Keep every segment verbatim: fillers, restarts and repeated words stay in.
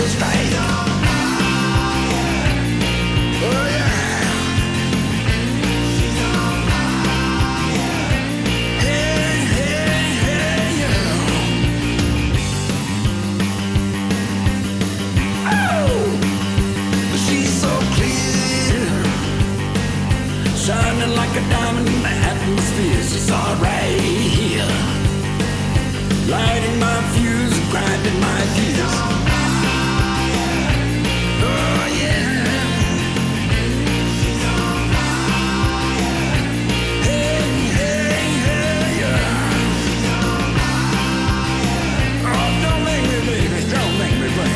so straight. Oh yeah. Hey, hey, hey, yeah. Oh, she's so clear, shining like a diamond in the atmosphere. She's alright here, lighting my fuse, grinding my gears. Oh yeah. Hey, hey, hey, yeah. Oh, don't make me, baby, don't make me break.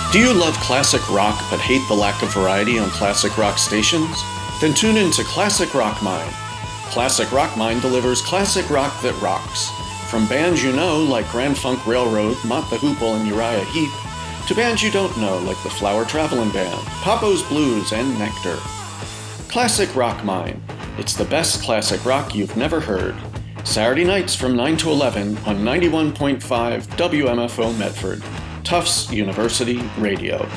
Do you love classic rock but hate the lack of variety on classic rock stations? Then tune in to Classic Rock Mine. Classic Rock Mine delivers classic rock that rocks. From bands you know like Grand Funk Railroad, Mott the Hoople, and Uriah Heep, to bands you don't know like the Flower Travelin' Band, Papo's Blues, and Nectar. Classic Rock Mine. It's the best classic rock you've never heard. Saturday nights from nine to eleven on ninety-one point five W M F O Medford, Tufts University Radio.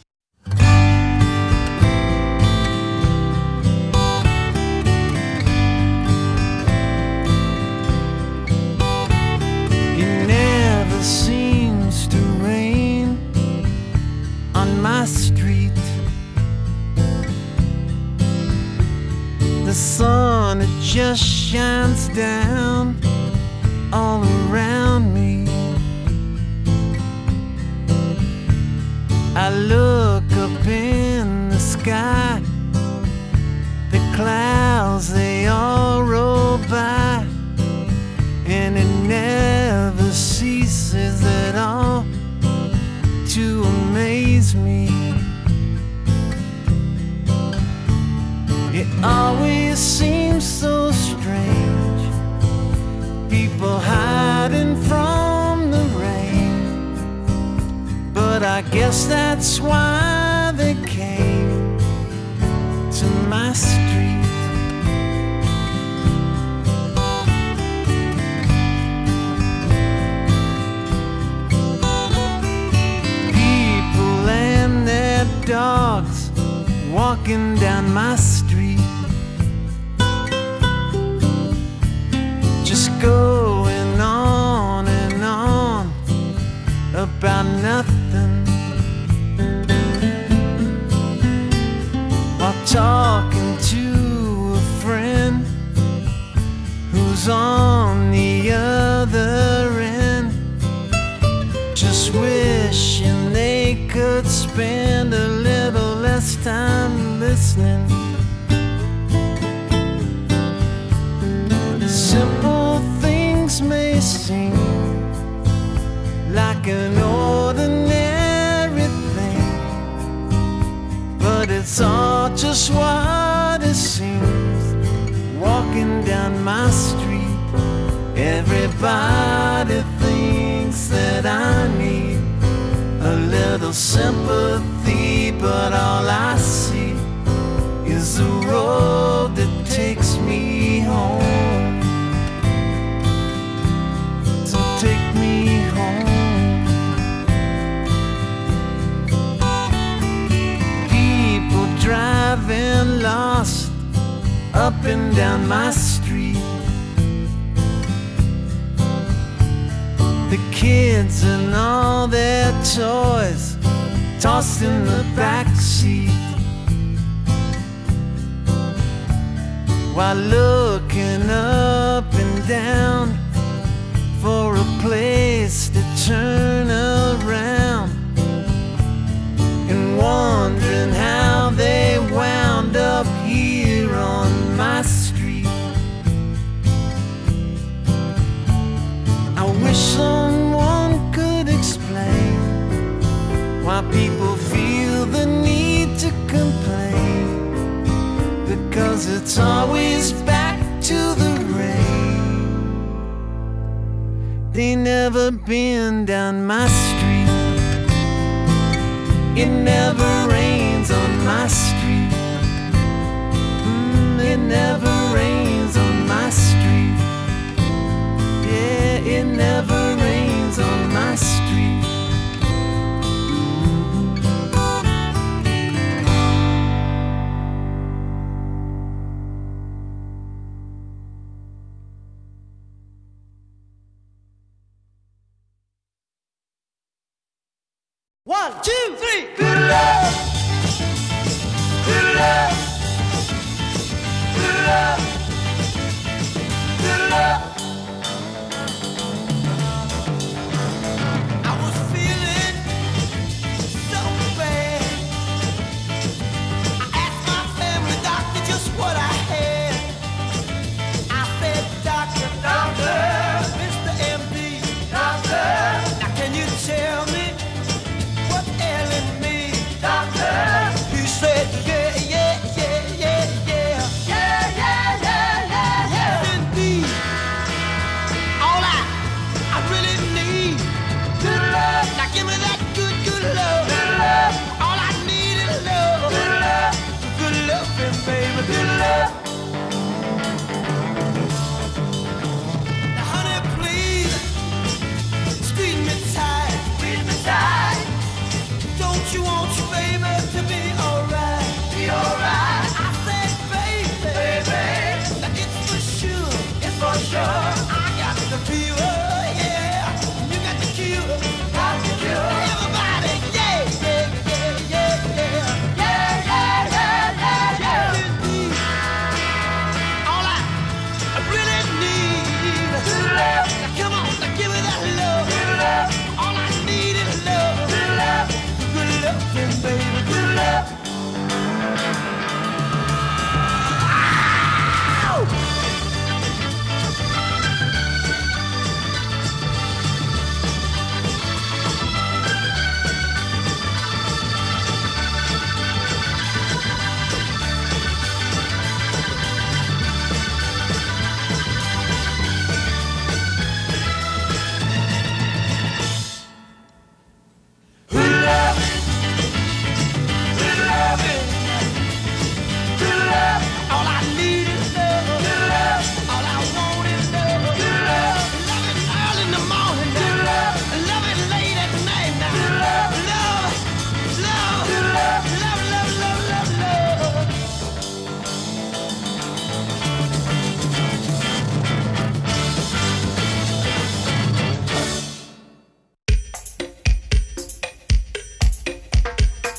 It never seems to rain on my street. The sun, it just shines down all around me. I look up in the sky, the clouds, they all roll by, and it never ceases at all to amaze me. It always seems so strange, people hiding from the rain, but I guess that's why they came to my street. People and their dogs walking down my street, just going on and on about nothing, while talking to a friend who's on the other end, just wishing they could spend a little less time listening. Simple things may seem like an ordinary thing, but it's all just what it seems. Walking down my street, everybody thinks that I need a little sympathy, but all I see is the road that takes me home. So take me home. People driving lost up and down my street, the kids and all their toys tossed in the back seat, while looking up and down for a place to turn around, and wondering how they wound up here on my street. I wish someone could explain why people feel the need to complain, because it's always back to the rain. They never been down my street. It never rains on my street. Mm, it never rains on my street. Yeah, it never rains on my street. One, two, three. Good love. Good love. Good love. Good love. I was feeling so bad. I asked my family doctor just what I had. I said, doctor, doctor, Mister M D, doctor, now can you tell me what else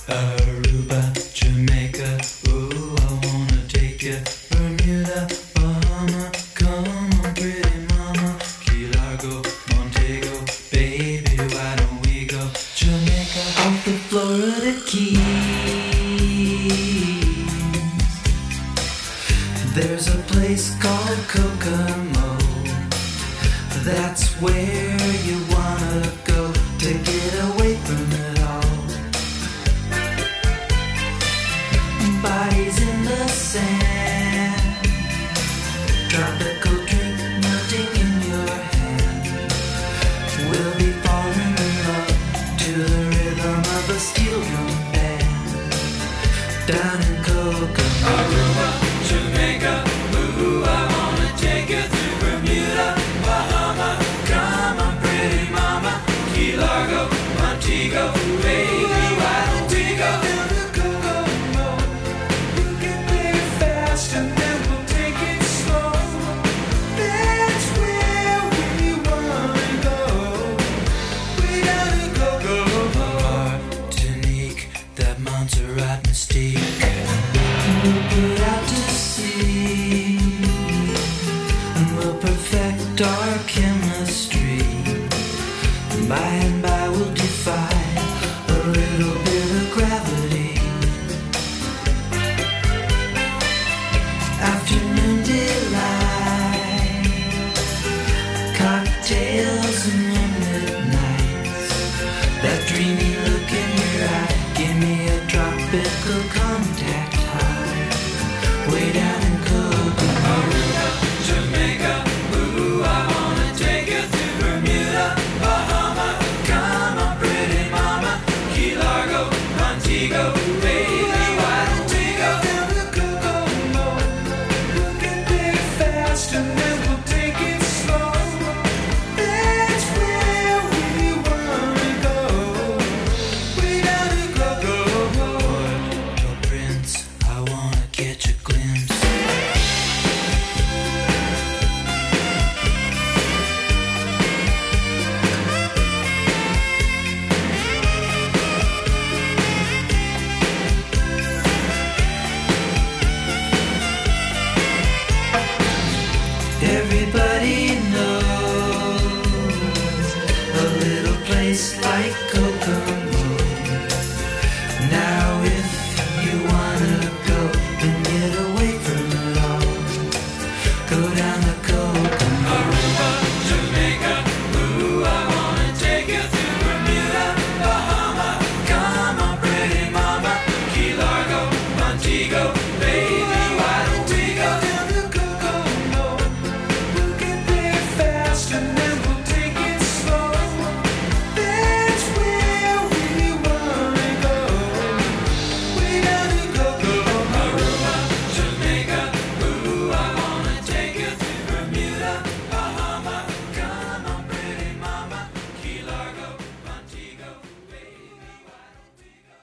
Aruba, Jamaica, ooh, I wanna take you. Bermuda, Bahama, come on, pretty mama. Key Largo, Montego, baby, why don't we go? Jamaica, off the Florida Keys. There's a place called Kokomo. That's where you wanna go to get away from it all. Bodies in the sand, tropical drink melting in your hand. We'll be falling in love to the rhythm of a steel drum band. Down in Kokomo, Aruba, Jamaica, ooh, I wanna take you through Bermuda, Bahama, come on, pretty mama. Key Largo, Montego, baby, why don't we go down to Kokomo? We can play it fast and then we'll take it slow. That's where we wanna go. Way down to Kokomo. Martinique, that Montserrat mystique. We'll put out to sea and we'll perfect our chemistry. By and by we'll defy a little bit of gravity. Afternoon delight, cocktails and moonlit nights. That dreamy look in your eye, give me a tropical contact high. Way down in Kokomo, Aruba, Jamaica, ooh, I wanna take you through Bermuda, Bahama, come on, pretty mama. Key Largo, Montego, baby, why don't we go down to Kokomo? We can play it fast and then we'll take it slow. That's where we wanna go. Way down to Kokomo. Your prince, I wanna catch a glimpse. Everybody knows a little place like Kokomo. Now if you wanna go and get away from it all, go down to Kokomo. Aruba, Jamaica, ooh, I wanna take you through Bermuda, Bahama, come on, pretty mama. Key Largo, Montego, baby, why don't we go down to Kokomo? We can play it fast and then we'll take it slow. That's where we wanna go. Way down to Kokomo, Aruba, Jamaica, ooh, I wanna take you through Bermuda, Bahama, come on, pretty mama. Key Largo, Montego, baby, why don't we go?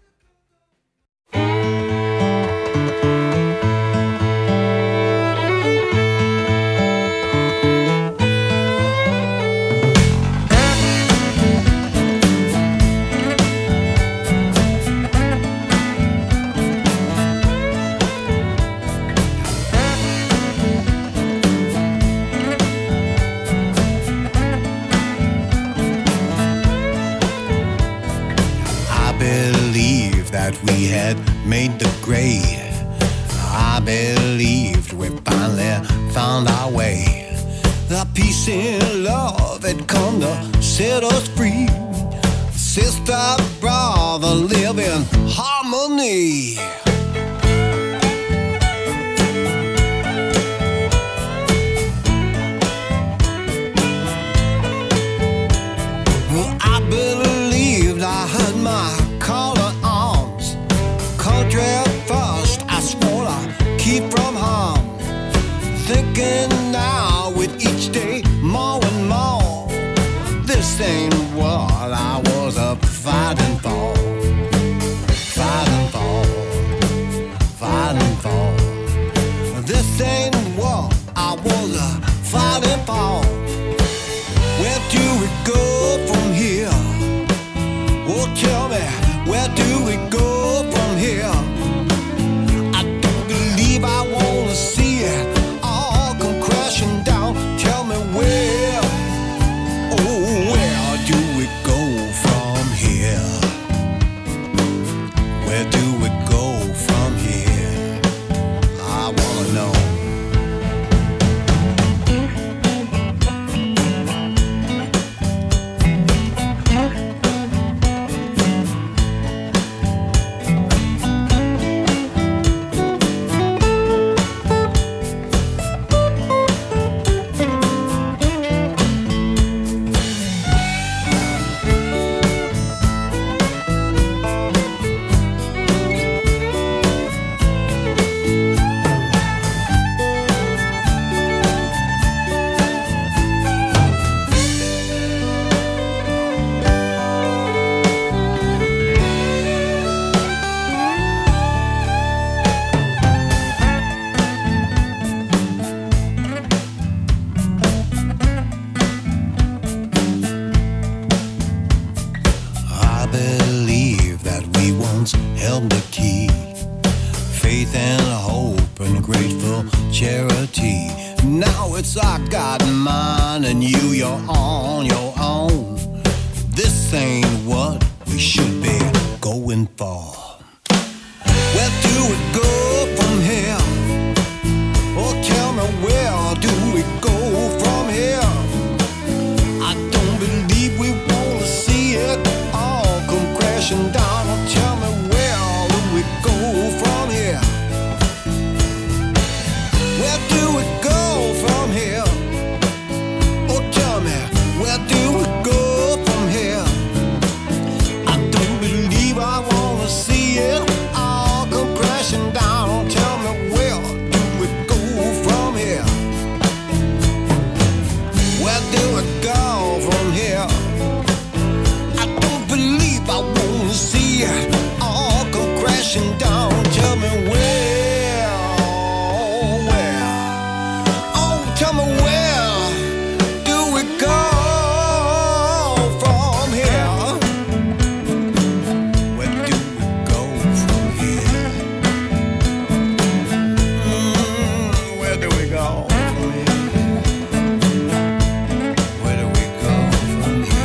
I believed that we had made the grade. I believed we finally found our way. The peace and love had come to set us free. Sister, brother, live in harmony. Well, I believed I had my call to arms. Country first, I swore to keep from harm. Thinking now with each day more and more, this ain't what I was up fighting for. Fighting for, fighting for. This ain't what I was uh, fighting for. Where do we go from here? Oh, tell me, where do we go held the key. Faith and hope and grateful charity. Now it's I got mine and you, you're on your own. This ain't what we should be going for. Where do we go from here? Oh, tell me, where do we go from here? I don't believe we wanna see it all come crashing down. Oh, tell me, where do we go from here? Where do we go from here? Oh, tell me, where do we go from here? I don't believe I wanna see it all come crashing down. Tell me, where do we go from here? Where do we go from here? I don't believe I wanna see it all come crashing down. Tell me where, oh, where, oh, tell me where do we go from here? Where do we go from here? Mm, where do we go from here? Where do we go from here?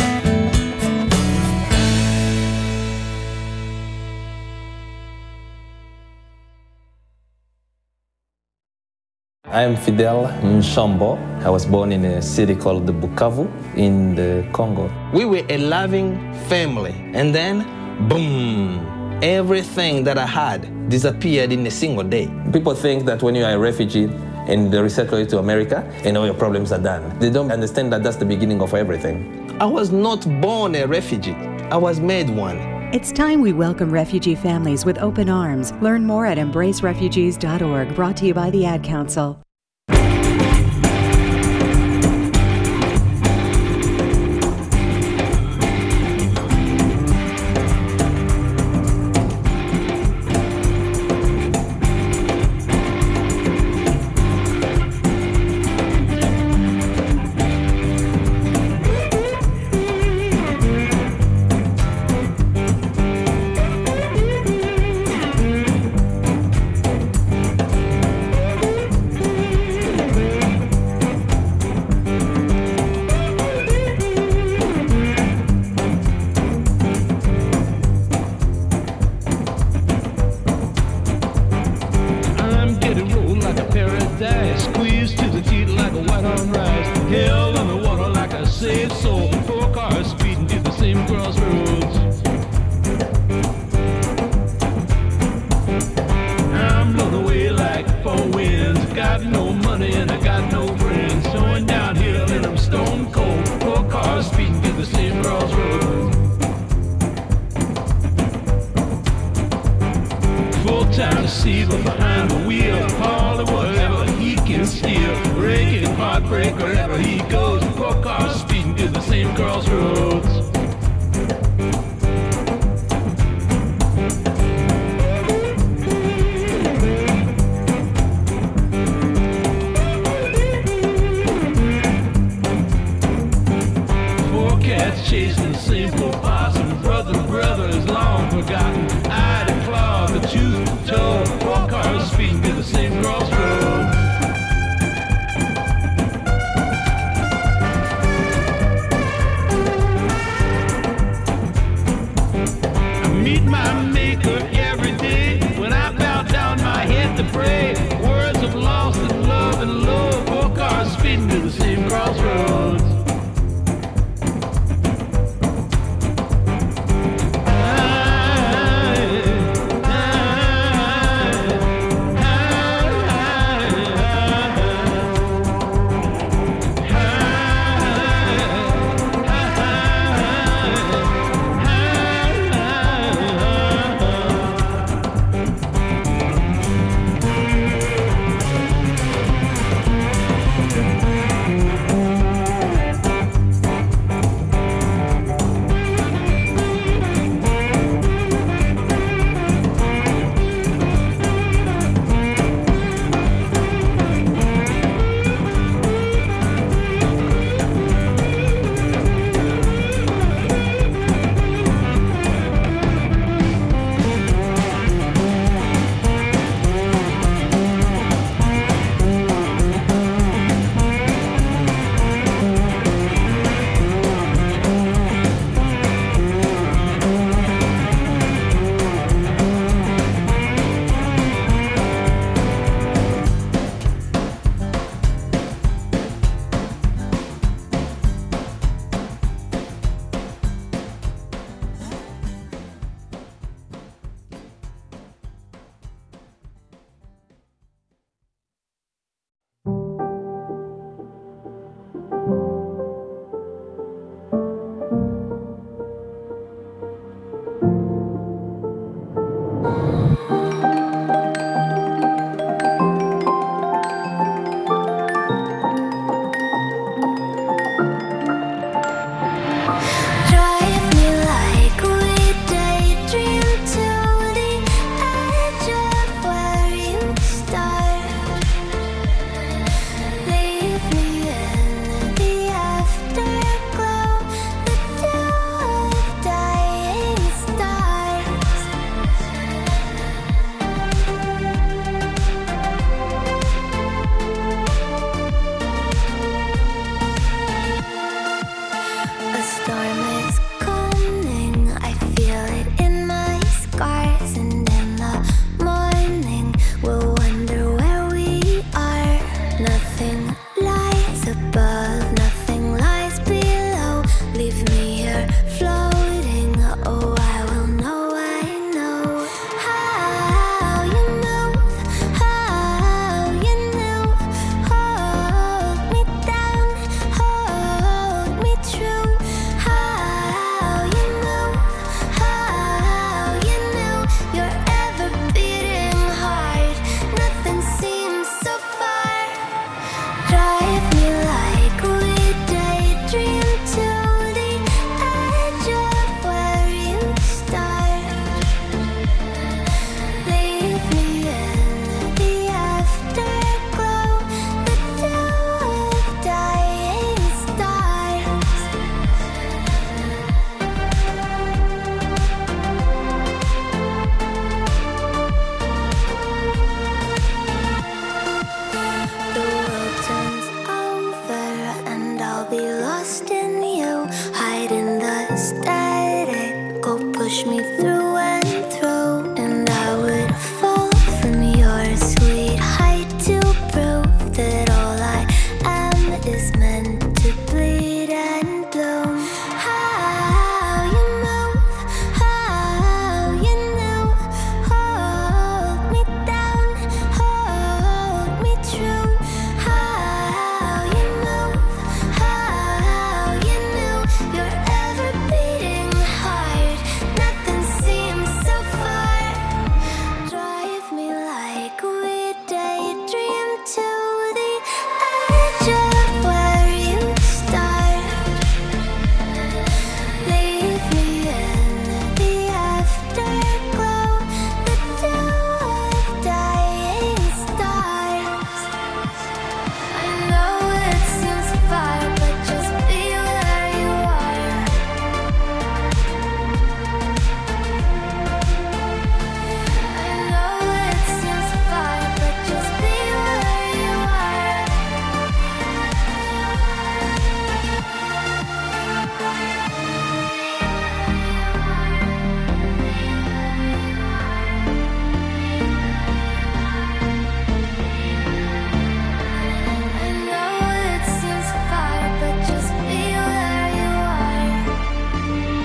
I am Fidel Nshambo. I was born in a city called Bukavu in the Congo. We were a loving family, and then, boom, everything that I had disappeared in a single day. People think that when you are a refugee and they resettle you to America, and all your problems are done. They don't understand that that's the beginning of everything. I was not born a refugee. I was made one. It's time we welcome refugee families with open arms. Learn more at embrace refugees dot org, brought to you by the Ad Council. push me through and through, and I would fall from your sweet height to prove that all I am is meant to bleed and bloom. How you move, how you know, hold me down, hold me true. How you move, how you know, you're ever beating heart. Nothing seems so far. Drive me like we daydream to the edge of where you start. Leave me in the afterglow, the dew of dying stars. I know it seems far, but just be where you are. I know it seems far, but just be where you are. I know it seems far, but just be where you are.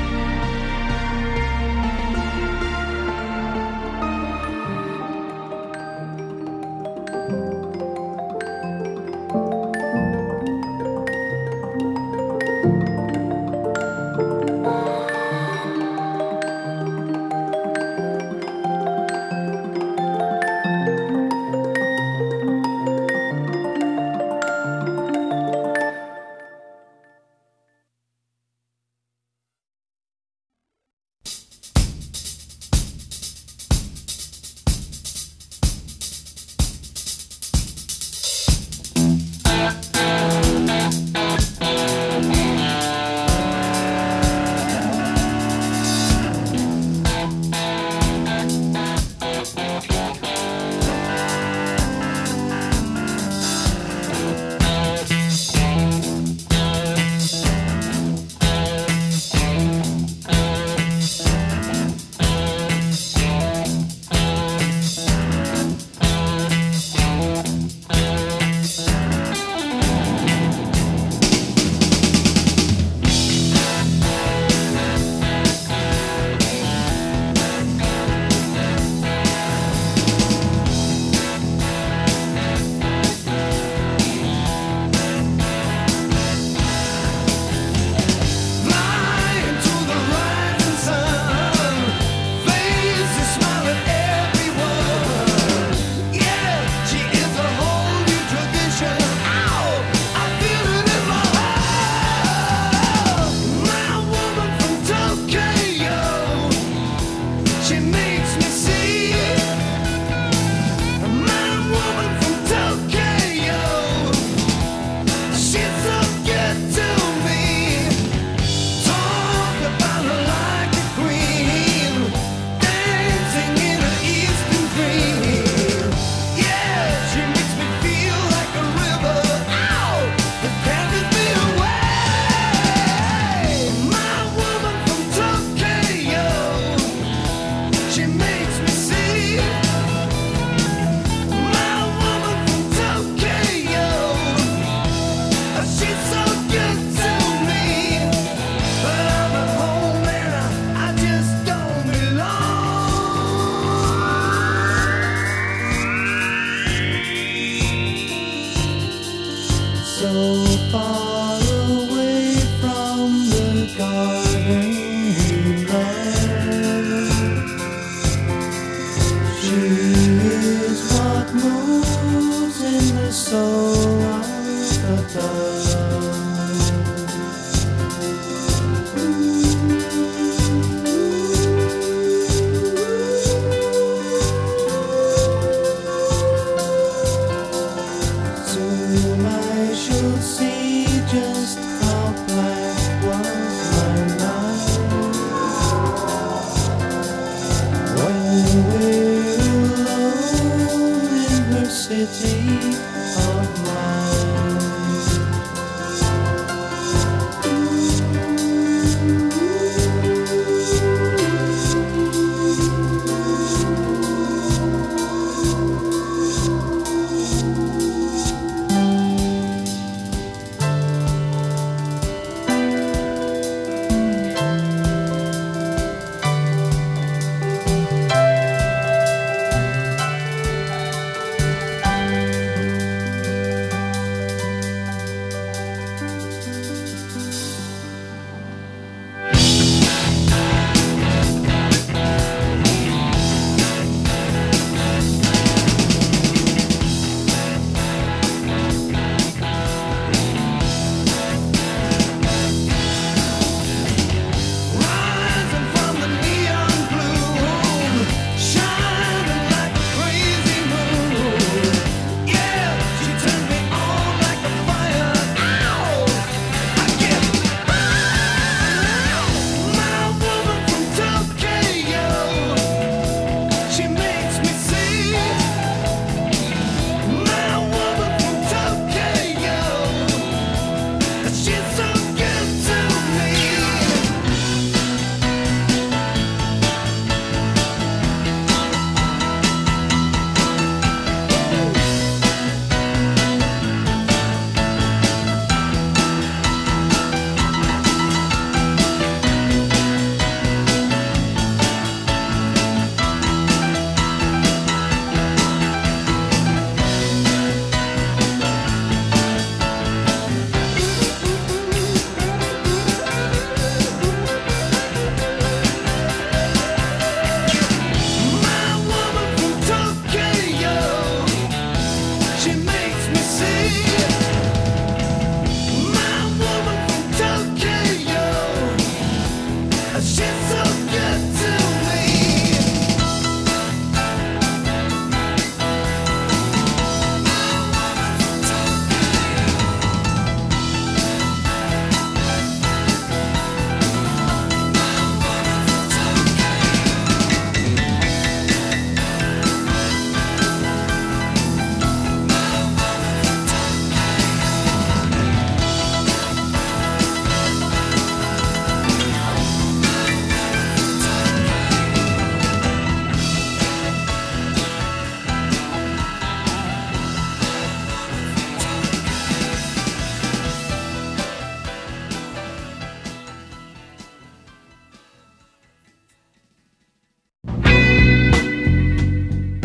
Flying to the rising sun, face a smile at everyone. Yeah, she is a whole new tradition. Ow, I feel it in my heart. My woman from Tokyo, she makes me see. My woman from Tokyo, she's so good to me. Talk about her like a queen, dancing in her eastern dream. Yeah, she makes me feel like a river. Ow, that carries me away. My woman from Tokyo, she makes me see. My woman from Tokyo, she's so good to me. But I'm at home and I, I just don't belong. So far away from the garden we love, she is what moves in the soul of the dove. Soon I shall see just how black was my night.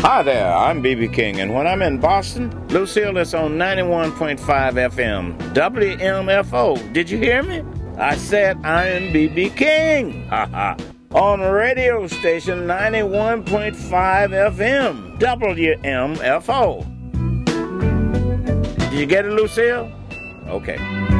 Hi there, I'm B B King, and when I'm in Boston, Lucille is on ninety-one point five F M, W M F O. Did you hear me? I said I am B B King. Ha ha. On radio station ninety-one point five F M, W M F O. Did you get it, Lucille? Okay.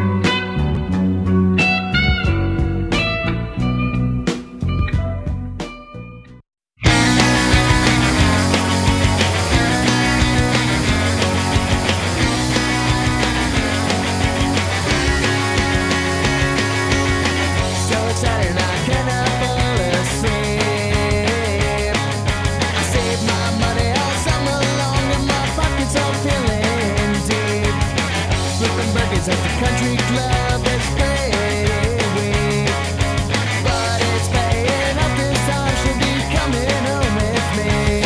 Country club is fading away, but it's paying up this time. She'll be coming home with me.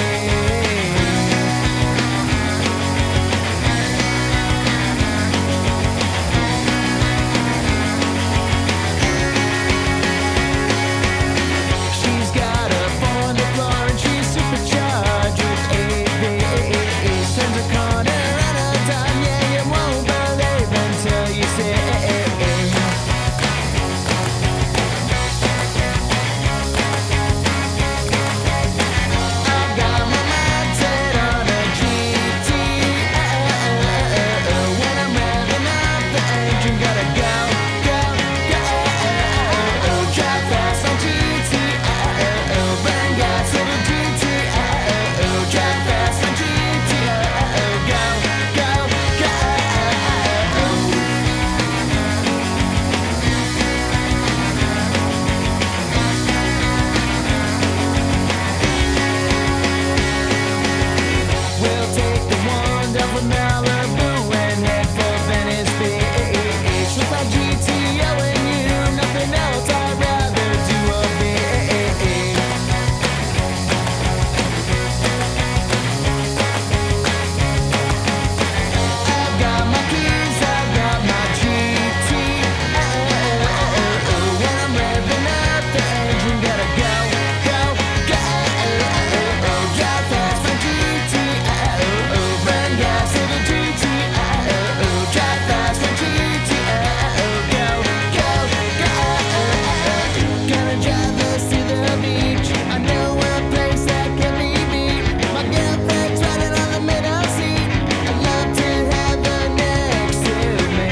She's got a four on the floor and she's supercharged with A V. Turns a corner and a dime, yeah, you won't believe until you see. I've got my mind set on a G T. When I'm revving up the engine, gotta go, go, go. Drive fast on G T. Burn gas on a G T. Drive fast on G T. Go, go, go. We'll take the wand up from Malibu and head for Venice Beach. With my G T O and you, nothing else I'd rather do a bit. I've got my keys, I've got my G T. When I'm revving up the engine, gotta go, go, go. Drive fast for G T. Burn gas in the G T. Drive fast for G T. Go, go, go. Gonna drive us to the beach. I know a place that can leave me. My girlfriend's riding on the middle seat. I'd love to have her next to me.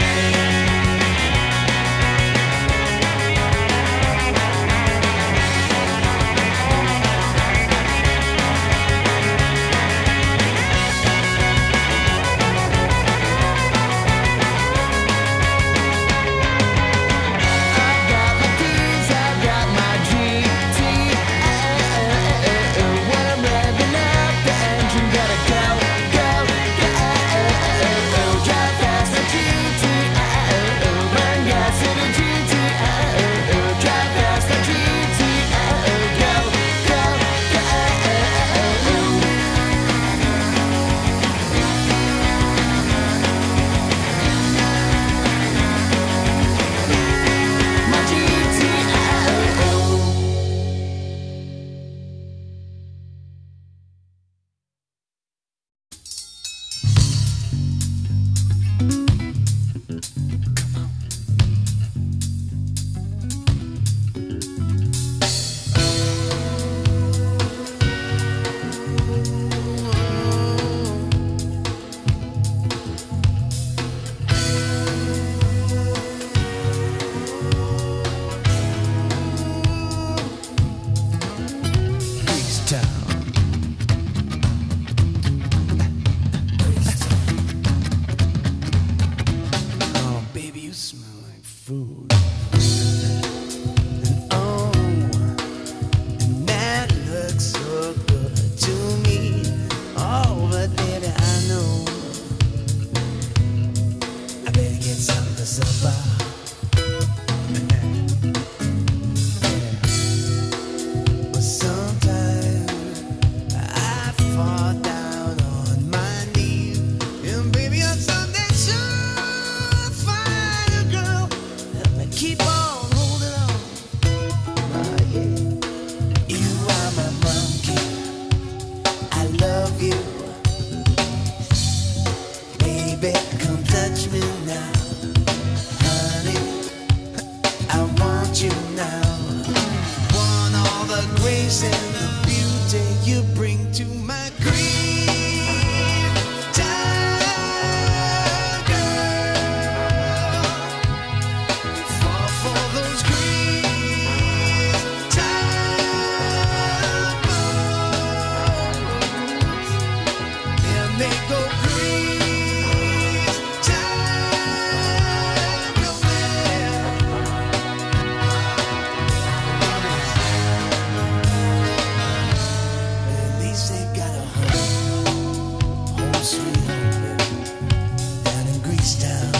I've got my keys, I've got my G T. When I'm revving up the engine, gotta go, go, go. Drive fast on G T. Burn gas in a G T. Drive fast on G T. Go, go, go. My G T. Oh, baby, you smell like food. Oh, and that looks so good to me. Oh, but baby, I know I better get something for supper. But sometimes I fall down on my knees, and baby, on Sunday sure find a girl that may keep on holding on. Oh, yeah. You are my monkey. I love you. now. Want all the grace and the beauty you bring to my grief time, girl. Fall for those grief time blues, and they go grief time, your man. At least they got a home, home sweet home, down in Greece town.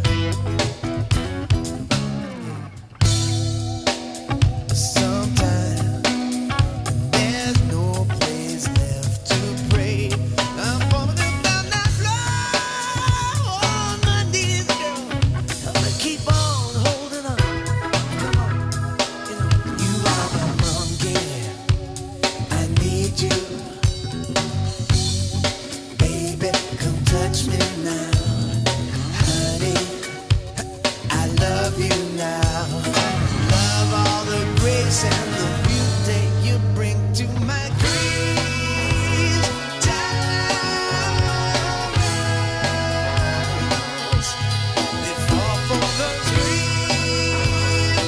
Sometimes there's no place left to pray. I'm falling down that floor on my knees, girl. Help me keep on holding on. Come on, you know you are my monkey. I need you, baby. Come touch me now, honey. I love you now. Love all the grace and the beauty you bring to my grief times. They fall for those grief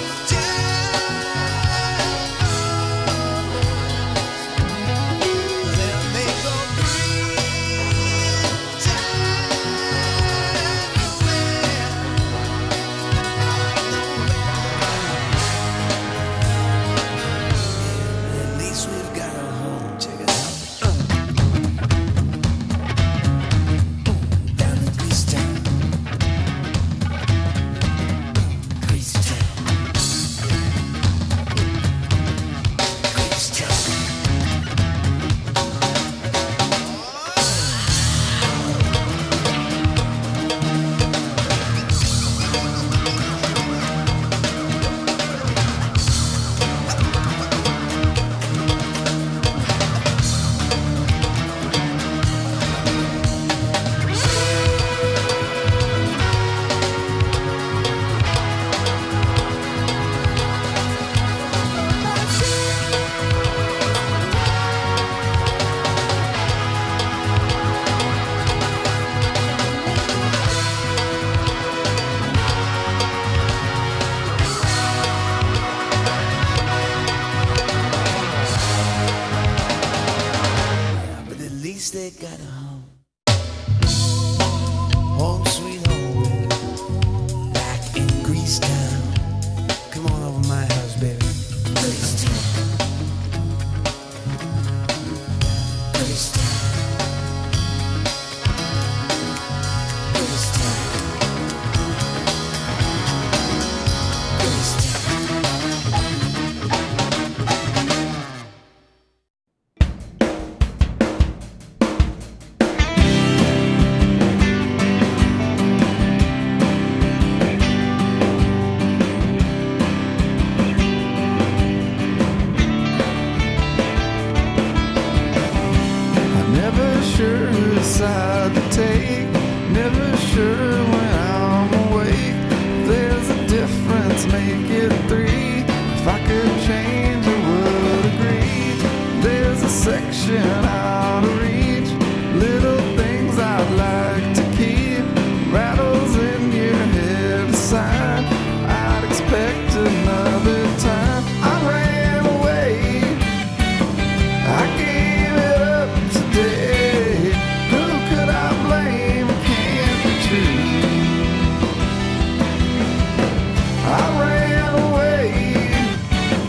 times. Then they go grief time. At least we've got a home. Check it out. Down in Greece town. Greece town. Greece town. But at least they got a home. Home sweet home, baby. Back in Greece town. Come on over my house, baby. Greece town. Greece town. Greece town. Greece town. I'm never sure whose side to take. Never sure when I'm awake. There's a difference, make it three. If I could change, I would agree. There's a section out of reach. Little things I'd like to keep. Rattles in your head aside. I'd expect another time. I ran away. I gave it up today. Who could I blame? It can't be true. I ran away.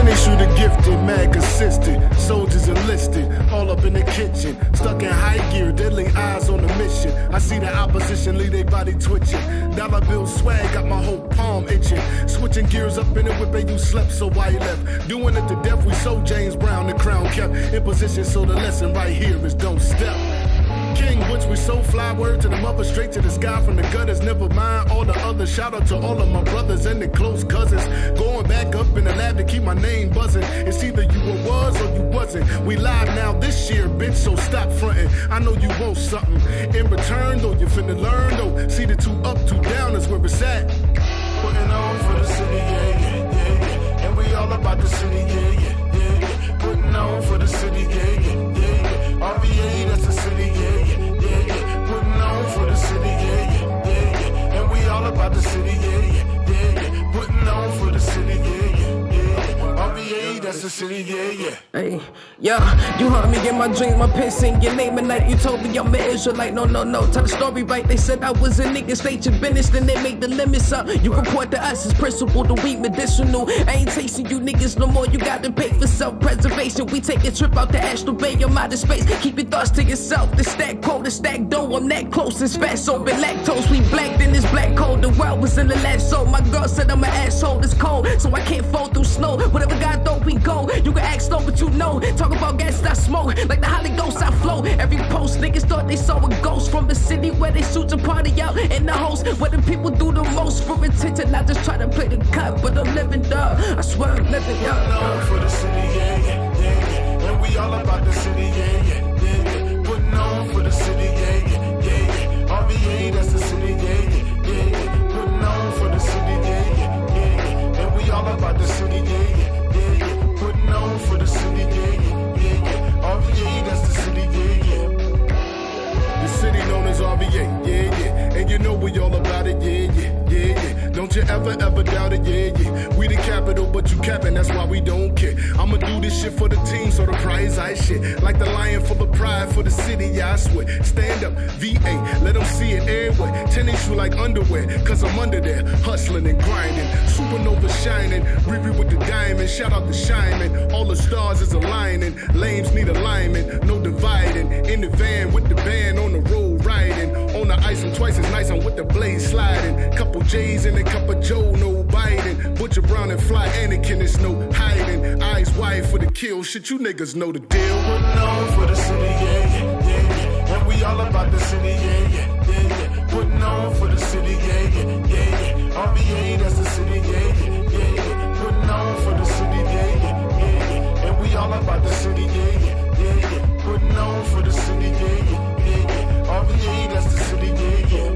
Tennis shoe the gifted, mad consistent. Soldiers enlisted, all up in the kitchen. Stuck in high gear, deadly eyes on the mission. I see the opposition leave their body twitching. Dollar bill swag got my whole palm itching. Switching gears up in the whip and you slept, so why you left? Doing it to death, we so James Brown, the crown kept in position, so the lesson right here is don't step. King Butch, we so fly, word to the mother, straight to the sky from the gutters. Never mind all the others. Shout out to all of my brothers and the close cousins. Going back up in the lab to keep my name buzzing. It's either you were was or you wasn't. We live now this year, bitch, so stop fronting. I know you want something in return, though you finna learn, though. See the two up, two down is where it's at. Putting on for the city, yeah, yeah, yeah, yeah. And we all about the city, yeah, yeah, yeah, yeah. Putting on for the city, yeah, yeah, yeah, yeah. R V A, that's the city, yeah, yeah, yeah, yeah. Putting on for the city, yeah, yeah, yeah, yeah. And we all about the city, yeah, yeah, yeah, yeah. Putting on for the city, yeah, yeah, yeah, yeah. R V A, that's the city, yeah, yeah. Hey, yeah, you heard me in my dreams, my pen sing your name at night. You told me I'm an Israelite, no, no, no. Tell the story right, they said I was a nigga, state your business, then they make the limits up. You report to us as principle, the weed medicinal. I ain't tasting you niggas no more, you got to pay for self-preservation. We take a trip out the astral bay, your mind is space. Keep your thoughts to yourself, the stack quote, the stack dough, I'm that close, it's fast, open lactose. We blacked in this black cold, the world was in the last so. My girl said I'm an asshole, it's cold, so I can't fall through snow. Whatever God thought we go, you can ask no, but you know. Talk about gas I smoke, like the Holy Ghost I flow. Every post, niggas thought they saw a ghost from the city where they shoot to party out in the host, where the people do the most for attention. I just try to play the cut, but I'm living dog. I swear I'm living young. Putting on for the city, yeah, yeah, yeah, yeah. And we all about the city, yeah, yeah, yeah, yeah. Putting on for the city, yeah, yeah, yeah, yeah. R V A, that's the city, yeah, yeah, yeah, yeah. Putting on for the city, yeah, yeah, yeah, yeah. And we all about the city, yeah, yeah, yeah, yeah. Putting on for the city, yeah, yeah, yeah, yeah. R V A, that's the city, yeah, yeah. The city known as R V A, yeah, yeah. And you know we all about it, yeah, yeah, yeah, yeah. Don't you ever, ever doubt it, yeah, yeah. We the capital, but you capping, that's why we don't care. I'ma do this shit for the team, so the prize I shit. Like the lion full of pride for the city, yeah, I swear. Stand up, V A, let them see it everywhere. Tennis shoe like underwear, cause I'm under there. Hustling and grinding, supernova shining. Riri with the diamond, shout out to Shyman. All the stars is aligning, lames need alignment, no dividing. In the van with the band on the road riding. On the ice, I'm twice as nice, I'm with the blade sliding. Couple J's in a cup of Joe, no Biden. Butcher Brown and Fly Anakin, it's no hiding. Eyes wide for the kill, shit, you niggas know the deal. Putting on for the city, yeah, yeah, yeah, yeah. And we all about the city, yeah, yeah, yeah, yeah. Putting on for the city, yeah, yeah, yeah, yeah. R V A, that's the city, yeah, yeah, yeah, yeah. Putting on for the city, yeah, yeah, yeah, yeah. And we all about the city, yeah, yeah, yeah, yeah. Putting on for the city, yeah, yeah, yeah, yeah. R V A, that's the city, yeah, yeah.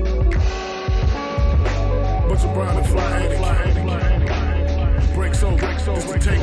Butcher Brown and Fly Anakin. Breaks over, breaks over, take